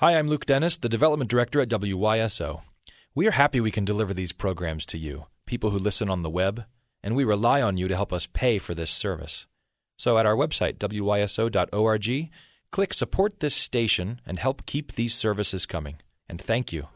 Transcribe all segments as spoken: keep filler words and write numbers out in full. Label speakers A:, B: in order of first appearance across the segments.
A: Hi, I'm Luke Dennis, the Development Director at W Y S O. We are happy we can deliver these programs to you, people who listen on the web, and we rely on you to help us pay for this service. So at our website, W Y S O dot org, click Support This Station and help keep these services coming. And thank you.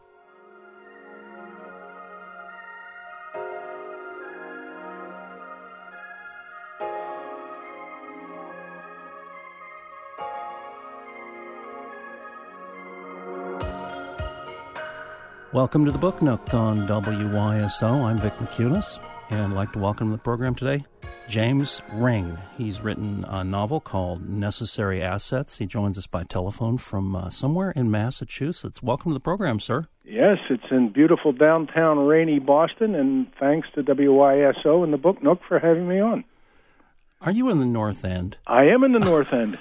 B: Welcome to the Book Nook on W Y S O. I'm Vic McCunis, and I'd like to welcome to the program today James Ring. He's written a novel called Necessary Assets. He joins us by telephone from uh, somewhere in Massachusetts. Welcome to the program, sir.
C: Yes, it's in beautiful downtown rainy Boston, and thanks to W Y S O and the Book Nook for having me on.
B: Are you in the North End?
C: I am in the North End.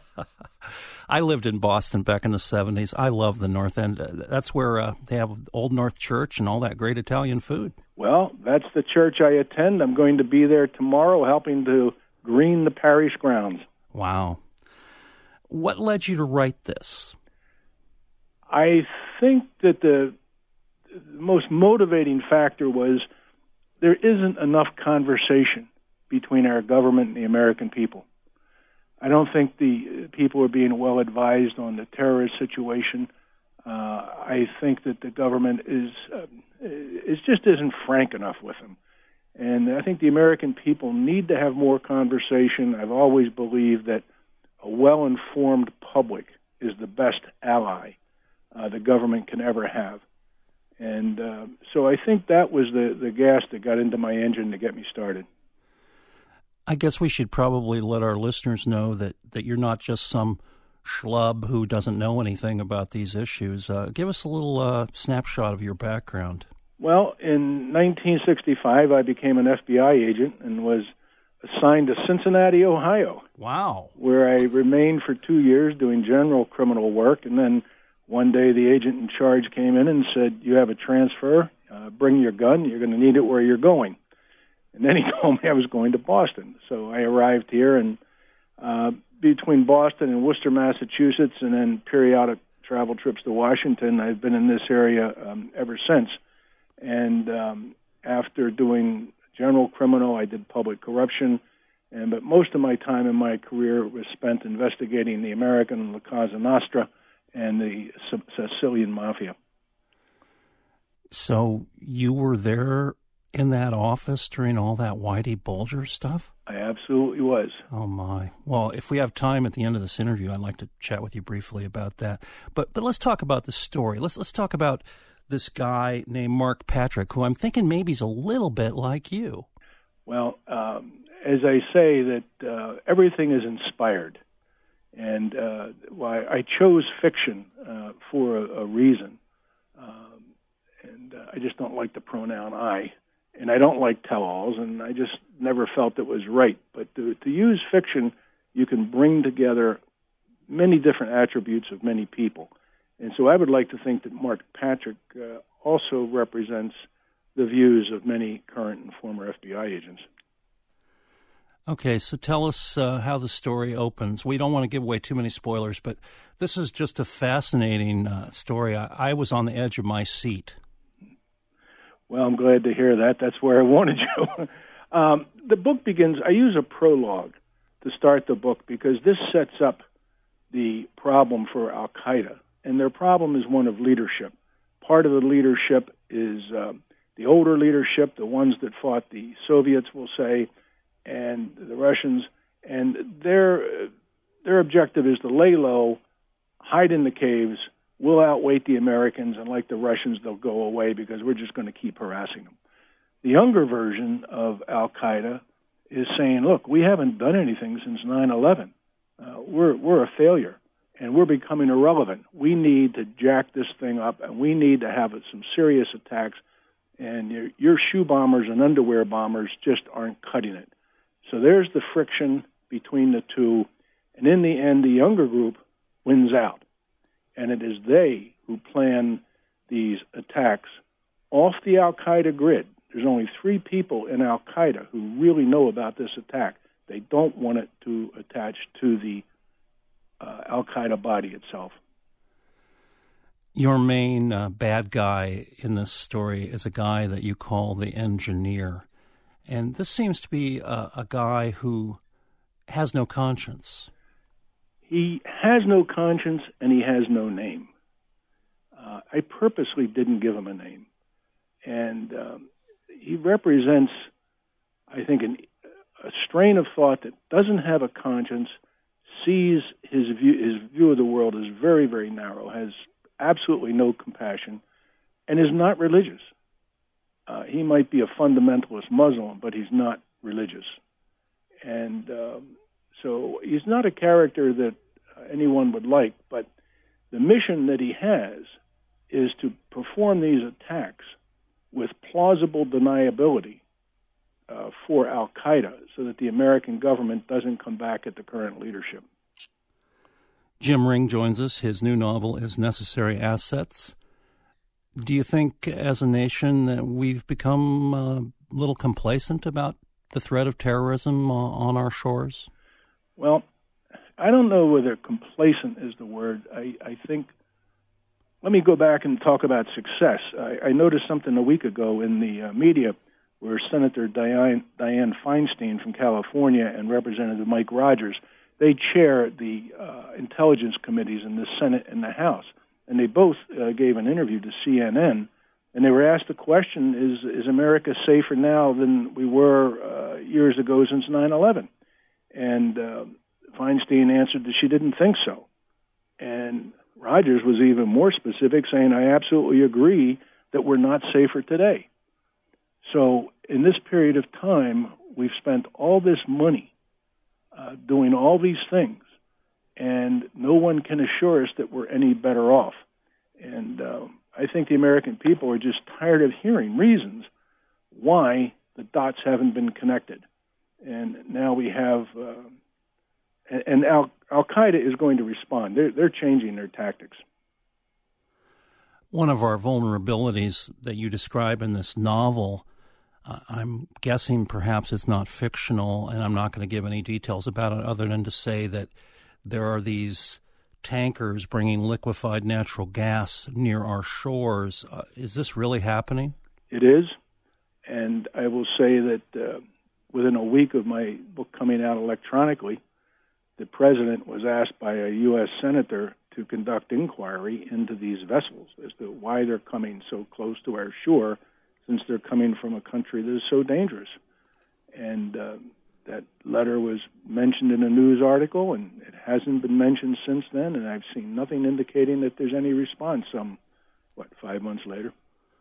B: I lived in Boston back in the seventies. I love the North End. That's where uh, they have Old North Church and all that great Italian food.
C: Well, that's the church I attend. I'm going to be there tomorrow helping to green the parish grounds.
B: Wow. What led you to write this?
C: I think that the, the most motivating factor was there isn't enough conversation between our government and the American people. I don't think the people are being well advised on the terrorist situation. Uh, I think that the government is uh, is just isn't frank enough with them. And I think the American people need to have more conversation. I've always believed that a well-informed public is the best ally uh, the government can ever have. And uh, so I think that was the, the gas that got into my engine to get me started.
B: I guess we should probably let our listeners know that, that you're not just some schlub who doesn't know anything about these issues. Uh, give us a little uh, snapshot of your background.
C: Well, in nineteen sixty-five, I became an F B I agent and was assigned to Cincinnati, Ohio.
B: Wow.
C: Where I remained for two years doing general criminal work. And then one day the agent in charge came in and said, you have a transfer, uh, bring your gun, you're going to need it where you're going. And then he told me I was going to Boston. So I arrived here, and uh, between Boston and Worcester, Massachusetts, and then periodic travel trips to Washington, I've been in this area um, ever since. And um, after doing general criminal, I did public corruption. And but most of my time in my career was spent investigating the American La Cosa Nostra and the Sicilian Mafia.
B: So you were there in that office during all that Whitey Bulger stuff?
C: I absolutely was.
B: Oh, my. Well, if we have time at the end of this interview, I'd like to chat with you briefly about that. But but let's talk about the story. Let's let's talk about this guy named Mark Patrick, who I'm thinking maybe is a little bit like you.
C: Well, um, as I say, that uh, everything is inspired. And uh, why I chose fiction uh, for a, a reason. Um, and uh, I just don't like the pronoun I. And I don't like tell-alls, and I just never felt it was right. But to, to use fiction, you can bring together many different attributes of many people. And so I would like to think that Mark Patrick uh, also represents the views of many current and former F B I agents.
B: Okay, so tell us uh, how the story opens. We don't want to give away too many spoilers, but this is just a fascinating uh, story. I, I was on the edge of my seat.
C: Well, I'm glad to hear that. That's where I wanted you. um, the book begins, I use a prologue to start the book because this sets up the problem for Al-Qaeda. And their problem is one of leadership. Part of the leadership is uh, the older leadership, the ones that fought the Soviets, we'll say, and the Russians. And their, their objective is to lay low, hide in the caves, we'll outweight the Americans, and like the Russians, they'll go away because we're just going to keep harassing them. The younger version of Al-Qaeda is saying, look, we haven't done anything since nine eleven. Uh, we're, we're a failure, and we're becoming irrelevant. We need to jack this thing up, and we need to have some serious attacks, and your, your shoe bombers and underwear bombers just aren't cutting it. So there's the friction between the two, and in the end, the younger group wins out. And it is they who plan these attacks off the Al-Qaeda grid. There's only three people in Al-Qaeda who really know about this attack. They don't want it to attach to the uh, Al-Qaeda body itself.
B: Your main uh, bad guy in this story is a guy that you call the engineer. And this seems to be a, a guy who has no conscience.
C: He has no conscience, and he has no name. Uh, I purposely didn't give him a name. And um, he represents, I think, an, a strain of thought that doesn't have a conscience, sees his view, his view of the world as very, very narrow, has absolutely no compassion, and is not religious. Uh, he might be a fundamentalist Muslim, but he's not religious. And um, so he's not a character that anyone would like, but the mission that he has is to perform these attacks with plausible deniability uh, for Al-Qaeda so that the American government doesn't come back at the current leadership.
B: Jim Ring joins us. His new novel is Necessary Assets. Do you think, as a nation, that we've become a little complacent about the threat of terrorism uh, on our shores?
C: Well, I don't know whether complacent is the word. I, I think, let me go back and talk about success. I, I noticed something a week ago in the uh, media where Senator Dianne, Dianne Feinstein from California and Representative Mike Rogers, they chair the uh, intelligence committees in the Senate and the House. And they both uh, gave an interview to C N N, and they were asked the question, is, is America safer now than we were uh, years ago since nine eleven? And uh, Feinstein answered that she didn't think so. And Rogers was even more specific, saying, I absolutely agree that we're not safer today. So in this period of time, we've spent all this money uh, doing all these things, and no one can assure us that we're any better off. And uh, I think the American people are just tired of hearing reasons why the dots haven't been connected. And now we have, uh, and Al- Al-Qaeda is going to respond. They're, they're changing their tactics.
B: One of our vulnerabilities that you describe in this novel, uh, I'm guessing perhaps it's not fictional, and I'm not going to give any details about it other than to say that there are these tankers bringing liquefied natural gas near our shores. Uh, is this really happening?
C: It is, and I will say that uh, within a week of my book coming out electronically, the president was asked by a U S senator to conduct inquiry into these vessels as to why they're coming so close to our shore, since they're coming from a country that is so dangerous. And uh, that letter was mentioned in a news article, and it hasn't been mentioned since then, and I've seen nothing indicating that there's any response some, what, five months later.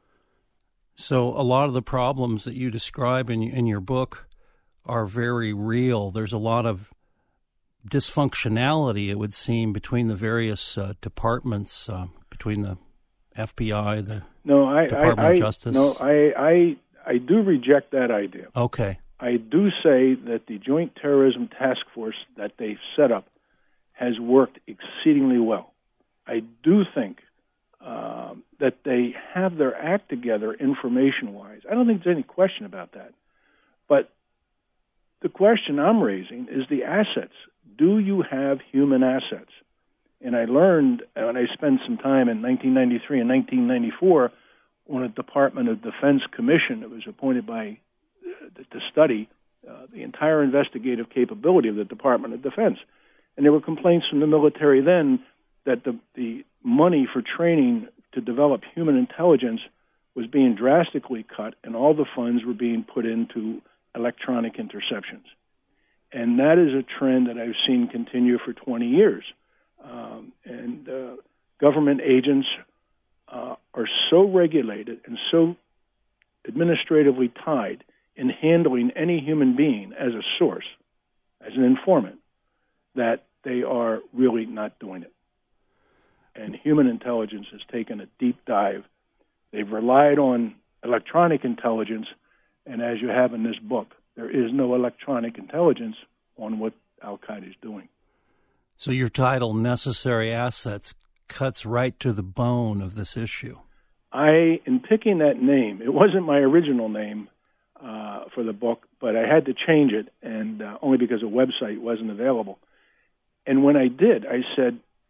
B: So a lot of the problems that you describe in, in your book are very real. There's a lot of dysfunctionality, it would seem, between the various uh, departments, uh, between the F B I, the
C: no, I,
B: Department
C: I,
B: of
C: I,
B: Justice.
C: No, I, I, I do reject that idea.
B: Okay.
C: I do say that the Joint Terrorism Task Force that they've set up has worked exceedingly well. I do think uh, that they have their act together information-wise. I don't think there's any question about that. But the question I'm raising is the assets. Do you have human assets? And I learned, when I spent some time in nineteen ninety-three and nineteen ninety-four on a Department of Defense commission that was appointed by to study uh, the entire investigative capability of the Department of Defense. And there were complaints from the military then that the, the money for training to develop human intelligence was being drastically cut, and all the funds were being put into electronic interceptions. And that is a trend that I've seen continue for twenty years. Um, and uh, government agents uh, are so regulated and so administratively tied in handling any human being as a source, as an informant, that they are really not doing it. And human intelligence has taken a deep dive. They've relied on electronic intelligence, and as you have in this book, there is no electronic intelligence on what Al-Qaeda is doing.
B: So your title, Necessary Assets, cuts right to the bone of this issue.
C: I, in picking that name, it wasn't my original name uh, for the book, but I had to change it, and uh, only because a website wasn't available. And when I did, I said,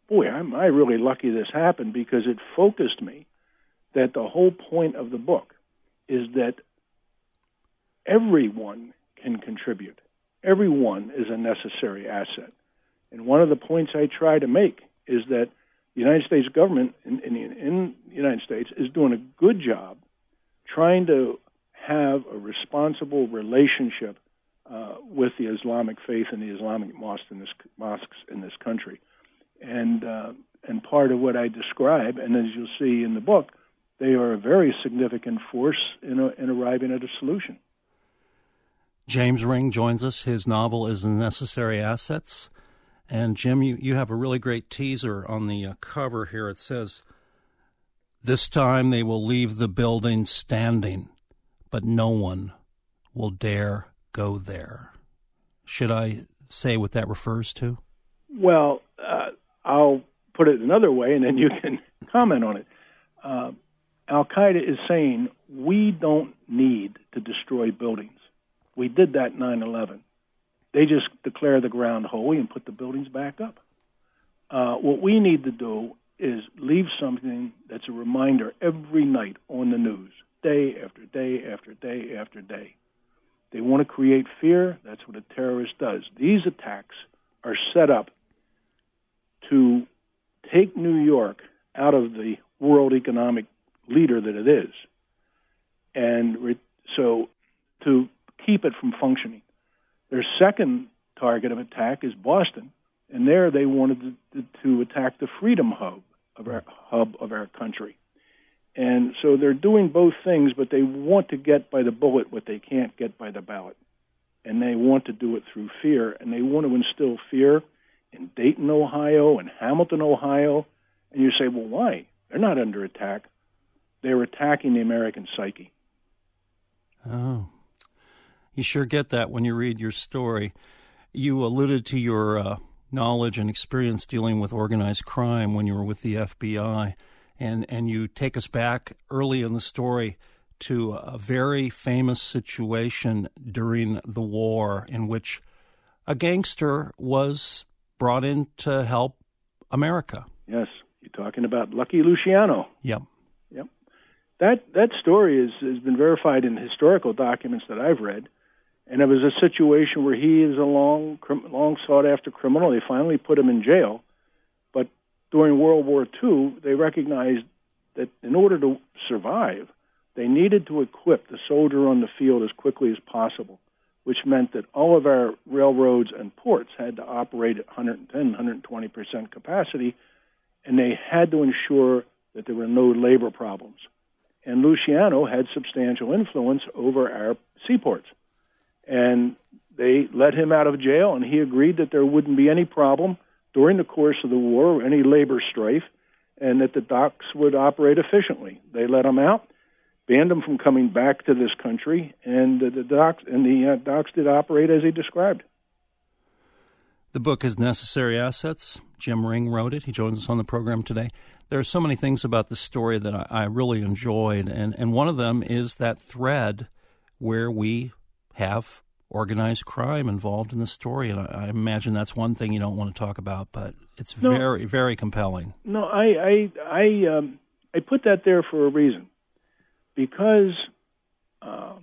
C: boy, am I really lucky this happened, because it focused me that the whole point of the book is that everyone can contribute. Everyone is a necessary asset. And one of the points I try to make is that the United States government in, in, in the United States is doing a good job trying to have a responsible relationship uh, with the Islamic faith and the Islamic mosques in this, mosques in this country. And uh, and part of what I describe, and as you'll see in the book, they are a very significant force in, a, in arriving at a solution.
B: James Ring joins us. His novel is Necessary Assets. And, Jim, you, you have a really great teaser on the uh, cover here. It says, "This time they will leave the building standing, but no one will dare go there." Should I say what that refers to?
C: Well, uh, I'll put it another way, and then you can comment on it. Uh, Al-Qaeda is saying, we don't need to destroy buildings. We did that nine eleven. They just declare the ground holy and put the buildings back up. Uh, what we need to do is leave something that's a reminder every night on the news, day after day after day after day. They want to create fear. That's what a terrorist does. These attacks are set up to take New York out of the world economic leader that it is, and re- so to keep it from functioning. Their second target of attack is Boston, and there they wanted to, to attack the freedom hub of our hub of our country. And so they're doing both things, but they want to get by the bullet what they can't get by the ballot. And they want to do it through fear, and they want to instill fear in Dayton, Ohio, and Hamilton, Ohio. And you say, well, why? They're not under attack. They're attacking the American psyche.
B: Oh. You sure get that when you read your story. You alluded to your uh, knowledge and experience dealing with organized crime when you were with the F B I, and, and you take us back early in the story to a very famous situation during the war in which a gangster was brought in to help America.
C: Yes, you're talking about Lucky Luciano.
B: Yep.
C: Yep. That, that story is, has been verified in historical documents that I've read. And it was a situation where he is a long, long sought-after criminal. They finally put him in jail. But during World War Two, they recognized that in order to survive, they needed to equip the soldier on the field as quickly as possible, which meant that all of our railroads and ports had to operate at one hundred ten, one hundred twenty percent capacity, and they had to ensure that there were no labor problems. And Luciano had substantial influence over our seaports. And they let him out of jail, and he agreed that there wouldn't be any problem during the course of the war or any labor strife, and that the docks would operate efficiently. They let him out, banned him from coming back to this country, and the, the docks and the uh, docks did operate as he described.
B: The book is Necessary Assets. Jim Ring wrote it. He joins us on the program today. There are so many things about this story that I, I really enjoyed, and, and one of them is that thread where we have organized crime involved in the story, and I, I imagine that's one thing you don't want to talk about, but it's no, very, very compelling.
C: No, I, I, I, um, I put that there for a reason, because um,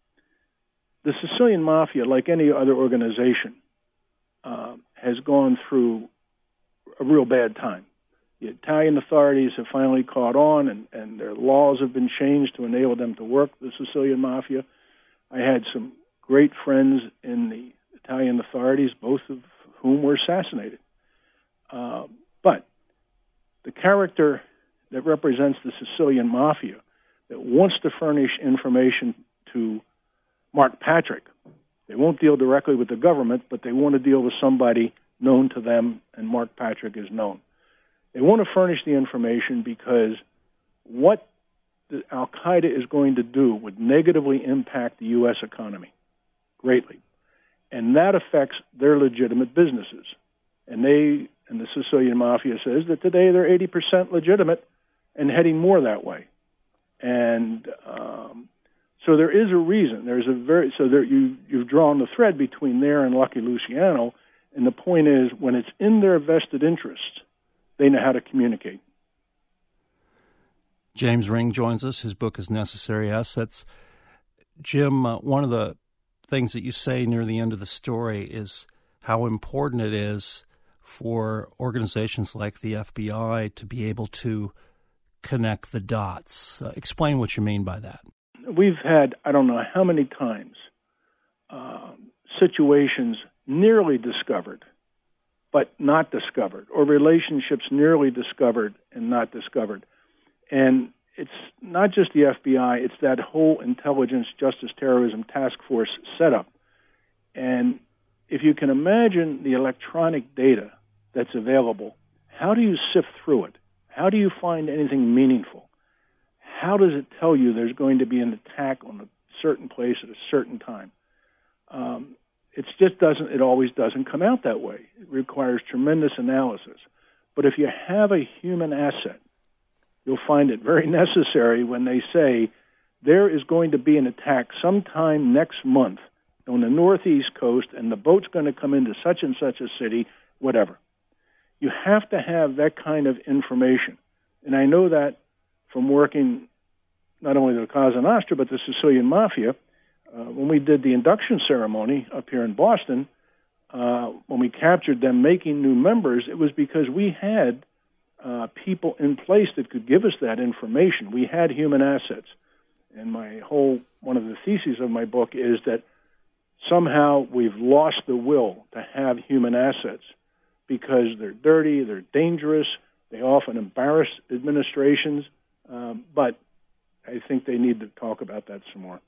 C: the Sicilian Mafia, like any other organization, uh, has gone through a real bad time. The Italian authorities have finally caught on, and, and their laws have been changed to enable them to work the Sicilian Mafia. I had some great friends in the Italian authorities, both of whom were assassinated. Uh, but the character that represents the Sicilian Mafia that wants to furnish information to Mark Patrick, they won't deal directly with the government, but they want to deal with somebody known to them, and Mark Patrick is known. They want to furnish the information because what the Al-Qaeda is going to do would negatively impact the U S economy greatly. And that affects their legitimate businesses. And they, and the Sicilian Mafia says that today they're eighty percent legitimate and heading more that way. And um, so there is a reason. There's a very, so there, you, you've drawn the thread between there and Lucky Luciano. And the point is, when it's in their vested interest they know how to communicate.
B: James Ring joins us. His book is Necessary Assets. Jim, uh, one of the things that you say near the end of the story is how important it is for organizations like the F B I to be able to connect the dots. Uh, explain what you mean by that.
C: We've had, I don't know how many times, uh, situations nearly discovered, but not discovered, or relationships nearly discovered and not discovered. And it's not just the F B I, it's that whole intelligence, justice, terrorism task force setup. And if you can imagine the electronic data that's available, how do you sift through it? How do you find anything meaningful? How does it tell you there's going to be an attack on a certain place at a certain time? Um, it just doesn't, it always doesn't come out that way. It requires tremendous analysis. But if you have a human asset, you'll find it very necessary when they say there is going to be an attack sometime next month on the northeast coast and the boat's going to come into such and such a city, whatever. You have to have that kind of information. And I know that from working not only the Cosa Nostra, but the Sicilian Mafia. Uh, when we did the induction ceremony up here in Boston, uh, when we captured them making new members, it was because we had uh, people in place that could give us that information. We had human assets. And my whole, one of the theses of my book is that somehow we've lost the will to have human assets because they're dirty, they're dangerous, they often embarrass administrations, um, but I think they need to talk about that some more.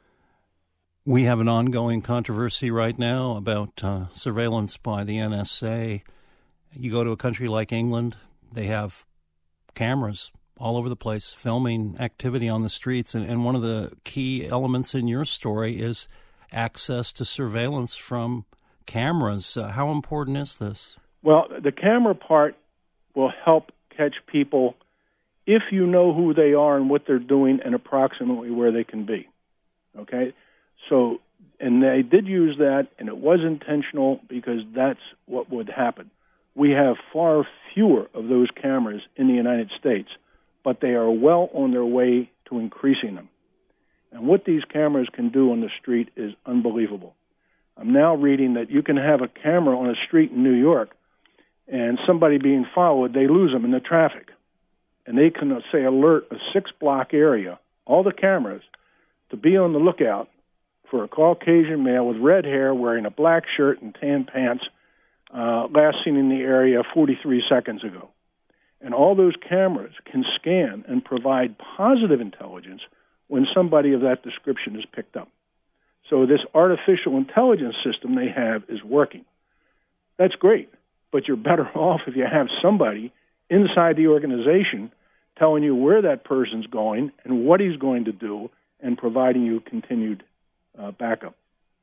B: We have an ongoing controversy right now about uh, surveillance by the N S A. You go to a country like England, they have cameras all over the place filming activity on the streets, and, and one of the key elements in your story is access to surveillance from cameras. Uh, how important is this?
C: Well, the camera part will help catch people if you know who they are and what they're doing and approximately where they can be. Okay? So, and they did use that, and it was intentional because that's what would happen. We have far fewer of those cameras in the United States, but they are well on their way to increasing them. And what these cameras can do on the street is unbelievable. I'm now reading that you can have a camera on a street in New York, and somebody being followed, they lose them in the traffic. And they can, uh, say, alert a six-block area, all the cameras, to be on the lookout for a Caucasian male with red hair wearing a black shirt and tan pants uh, last seen in the area forty-three seconds ago. And all those cameras can scan and provide positive intelligence when somebody of that description is picked up. So this artificial intelligence system they have is working. That's great, but you're better off if you have somebody inside the organization telling you where that person's going and what he's going to do and providing you continued uh, backup.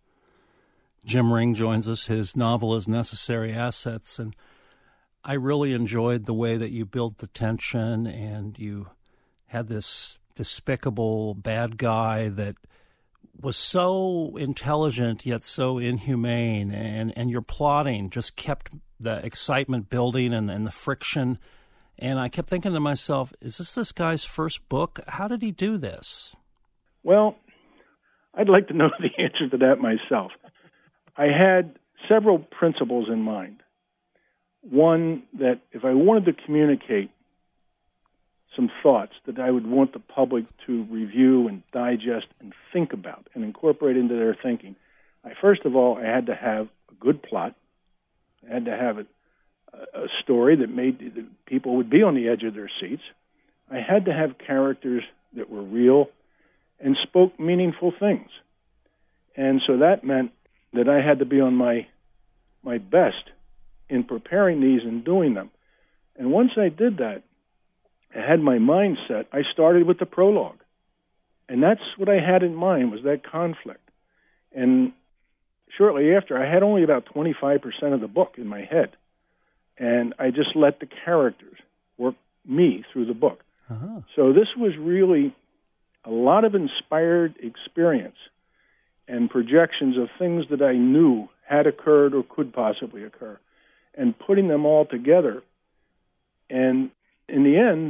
B: Jim Ring joins us. His novel is Necessary Assets, and I really enjoyed the way that you built the tension, and you had this despicable bad guy that was so intelligent yet so inhumane, and, and your plotting just kept the excitement building and, and the friction. And I kept thinking to myself, is this this guy's first book? How did he do this?
C: Well, I'd like to know the answer to that myself. I had several principles in mind. One, that if I wanted to communicate some thoughts that I would want the public to review and digest and think about and incorporate into their thinking, I, first of all, I had to have a good plot. I had to have a, a story that made that people would be on the edge of their seats. I had to have characters that were real and spoke meaningful things. And so that meant that I had to be on my my best in preparing these and doing them. And once I did that, I had my mind set. I started with the prologue. And that's what I had in mind, was that conflict. And shortly after, I had only about twenty-five percent of the book in my head. And I just let the characters work me through the book. Uh-huh. So this was really a lot of inspired experience and projections of things that I knew had occurred or could possibly occur. And putting them all together And in the end,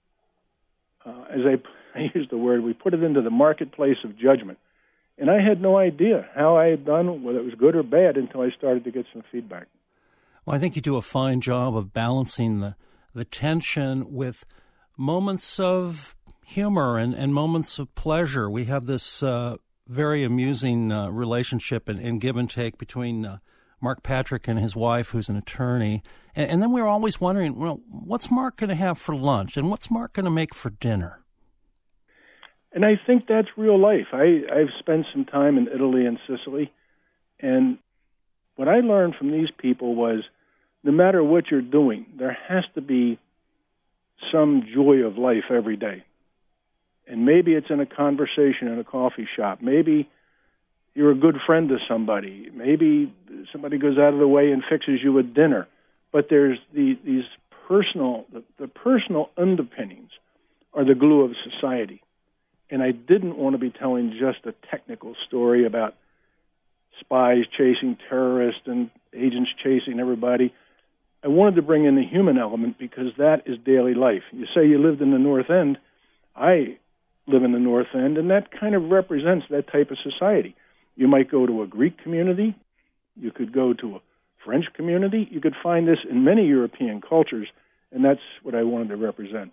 C: uh, as I, I use the word, we put it into the marketplace of judgment. And I had no idea how I had done, whether it was good or bad, until I started to get some feedback.
B: Well, I think you do a fine job of balancing the, the tension with moments of humor and, and moments of pleasure. We have this uh, very amusing uh, relationship and, and give and take between uh, Mark Patrick and his wife, who's an attorney. And, and then we were always wondering, well, what's Mark going to have for lunch, and what's Mark going to make for dinner?
C: And I think that's real life. I, I've spent some time in Italy and Sicily, and what I learned from these people was no matter what you're doing, there has to be some joy of life every day. And maybe it's in a conversation in a coffee shop. Maybe you're a good friend to somebody. Maybe somebody goes out of the way and fixes you a dinner. But there's the, these personal, the, the personal underpinnings are the glue of society. And I didn't want to be telling just a technical story about spies chasing terrorists and agents chasing everybody. I wanted to bring in the human element because that is daily life. You say you lived in the North End. I live in the North End, and that kind of represents that type of society. You might go to a Greek community. You could go to a French community. You could find this in many European cultures, and that's what I wanted to represent.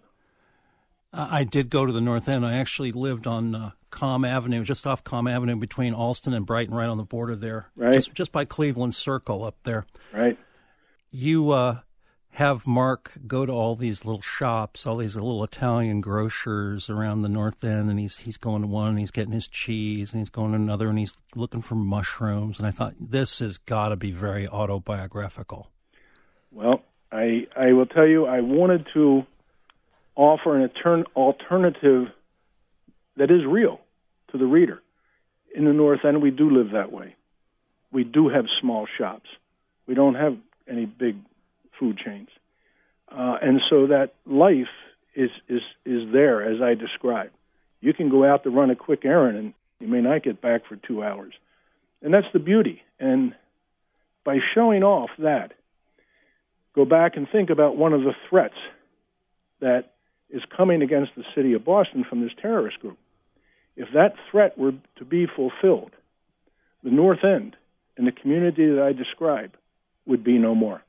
B: I did go to the North End. I actually lived on uh, Comm Avenue, just off Comm Avenue between Alston and Brighton, right on the border there,
C: right.
B: just, just by Cleveland Circle up there.
C: Right.
B: You uh, have Mark go to all these little shops, all these little Italian grocers around the North End, and he's he's going to one, and he's getting his cheese, and he's going to another, and he's looking for mushrooms. And I thought, this has got to be very autobiographical.
C: Well, I I will tell you, I wanted to offer an altern- alternative that is real to the reader. In the North End, we do live that way. We do have small shops. We don't have any big food chains. Uh, and so that life is, is, is there, as I described. You can go out to run a quick errand, and you may not get back for two hours. And that's the beauty. And by showing off that, go back and think about one of the threats that is coming against the city of Boston from this terrorist group. If that threat were to be fulfilled, the North End and the community that I describe would be no more.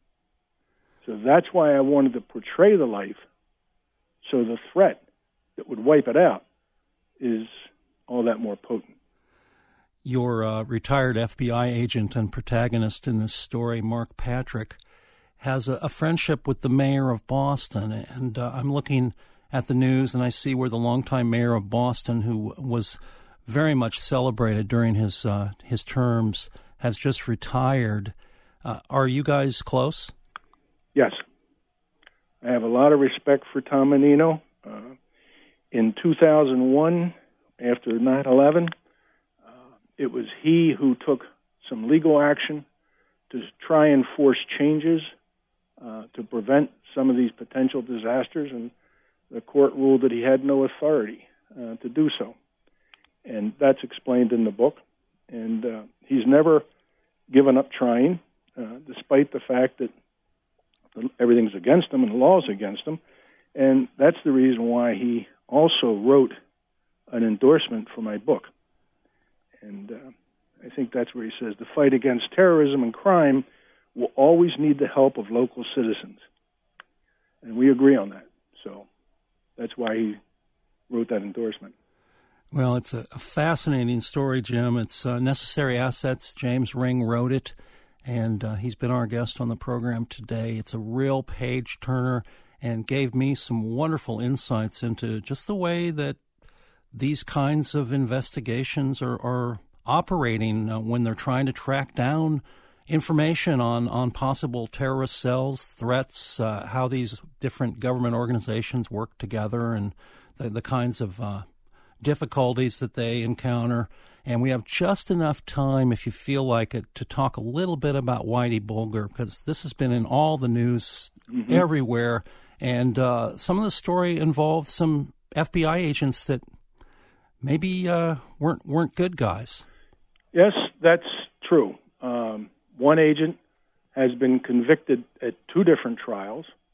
C: So that's why I wanted to portray the life, so the threat that would wipe it out is all that more potent.
B: Your uh, retired F B I agent and protagonist in this story, Mark Patrick, has a, a friendship with the mayor of Boston. And uh, I'm looking at the news, and I see where the longtime mayor of Boston, who was very much celebrated during his uh, his terms, has just retired. Uh, are you guys close?
C: Yes. I have a lot of respect for Tom Menino. Uh, in two thousand one, after nine eleven, uh, it was he who took some legal action to try and force changes uh, to prevent some of these potential disasters, and the court ruled that he had no authority uh, to do so. And that's explained in the book. And uh, he's never given up trying, uh, despite the fact that everything's against him and the law's against him. And that's the reason why he also wrote an endorsement for my book. And uh, I think that's where he says the fight against terrorism and crime will always need the help of local citizens. And we agree on that. So that's why he wrote that endorsement.
B: Well, it's a fascinating story, Jim. It's uh, Necessary Assets. James Ring wrote it, and uh, he's been our guest on the program today. It's a real page-turner and gave me some wonderful insights into just the way that these kinds of investigations are, are operating uh, when they're trying to track down information on, on possible terrorist cells, threats, uh, how these different government organizations work together, and the, the kinds of uh, difficulties that they encounter. And we have just enough time, if you feel like it, to talk a little bit about Whitey Bulger, because this has been in all the news mm-hmm. everywhere. And uh, some of the story involved some F B I agents that maybe uh, weren't weren't good guys.
C: Yes, that's true. Um, one agent has been convicted at two different trials.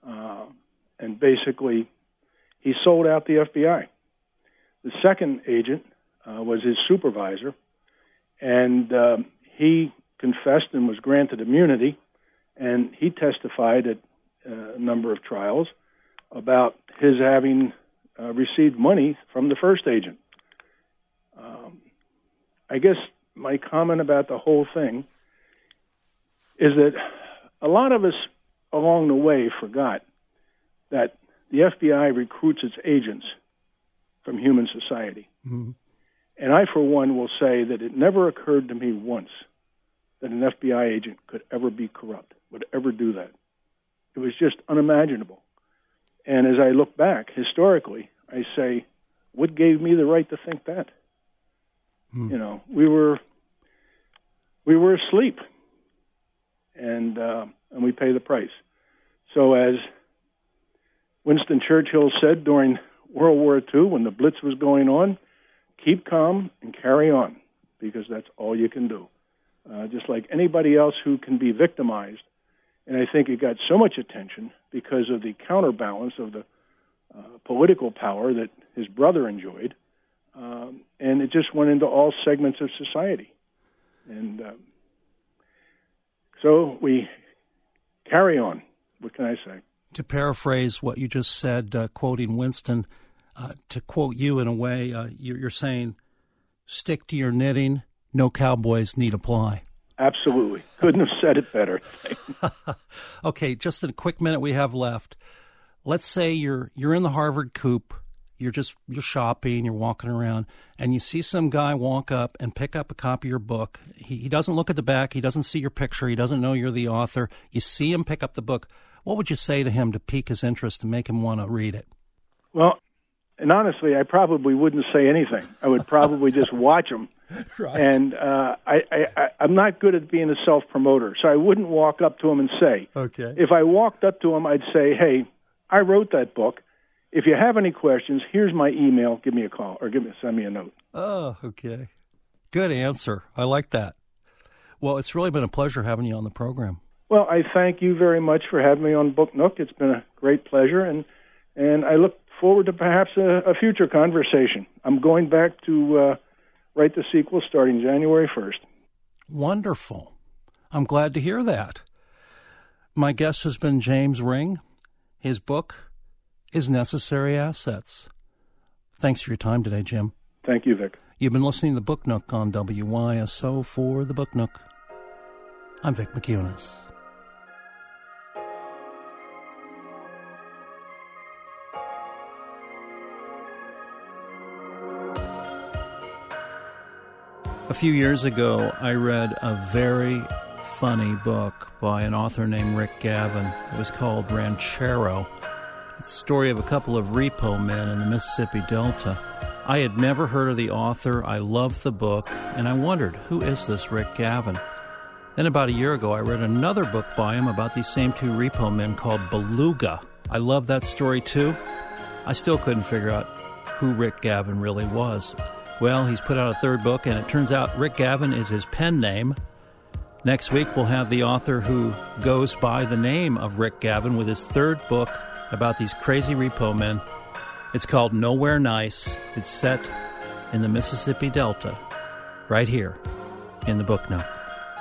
C: Uh, and basically, he sold out the F B I. The second agent uh, was his supervisor, and uh, he confessed and was granted immunity, and he testified at uh, a number of trials about his having uh, received money from the first agent. Um, I guess my comment about the whole thing is that a lot of us along the way forgot that the F B I recruits its agents from human society. Mm-hmm. And I, for one, will say that it never occurred to me once that an F B I agent could ever be corrupt, would ever do that. It was just unimaginable. And as I look back historically, I say, what gave me the right to think that? Hmm. You know, we were we were asleep, and uh, and we pay the price. So as Winston Churchill said during World War Two, when the Blitz was going on, keep calm and carry on, because that's all you can do. Uh, just like anybody else who can be victimized. And I think it got so much attention because of the counterbalance of the uh, political power that his brother enjoyed. Um, and it just went into all segments of society. And uh, so we carry on. What can I say?
B: To paraphrase what you just said, uh, quoting Winston, uh, to quote you in a way, uh, you're, you're saying, stick to your knitting, no cowboys need apply.
C: Absolutely. Couldn't have said it better.
B: Okay, just in a quick minute we have left. Let's say you're you're in the Harvard Coop, you're just you're shopping, you're walking around, and you see some guy walk up and pick up a copy of your book. He, he doesn't look at the back, he doesn't see your picture, he doesn't know you're the author. You see him pick up the book. What would you say to him to pique his interest and make him want to read it?
C: Well, and honestly, I probably wouldn't say anything. I would probably just watch him. Right. And uh, I, I, I'm not good at being a self-promoter, so I wouldn't walk up to him and say.
B: Okay.
C: If I walked up to him, I'd say, hey, I wrote that book. If you have any questions, here's my email. Give me a call or give me send me a note.
B: Oh, okay. Good answer. I like that. Well, it's really been a pleasure having you on the program.
C: Well, I thank you very much for having me on Book Nook. It's been a great pleasure, and and I look forward to perhaps a, a future conversation. I'm going back to uh, write the sequel starting January first.
B: Wonderful. I'm glad to hear that. My guest has been James Ring. His book is Necessary Assets. Thanks for your time today, Jim.
C: Thank you, Vic.
B: You've been listening to Book Nook on W Y S O. For the Book Nook, I'm Vic McCunis. A few years ago, I read a very funny book by an author named Rick Gavin. It was called Ranchero. It's the story of a couple of repo men in the Mississippi Delta. I had never heard of the author. I loved the book, and I wondered, who is this Rick Gavin? Then about a year ago, I read another book by him about these same two repo men called Beluga. I loved that story, too. I still couldn't figure out who Rick Gavin really was. Well, he's put out a third book, and it turns out Rick Gavin is his pen name. Next week, we'll have the author who goes by the name of Rick Gavin with his third book about these crazy repo men. It's called Nowhere Nice. It's set in the Mississippi Delta, right here in the Book Nook.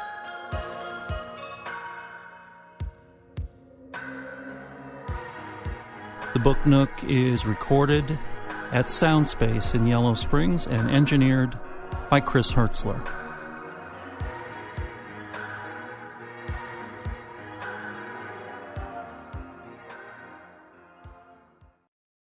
B: The Book Nook is recorded at Soundspace in Yellow Springs and engineered by Chris Hertzler.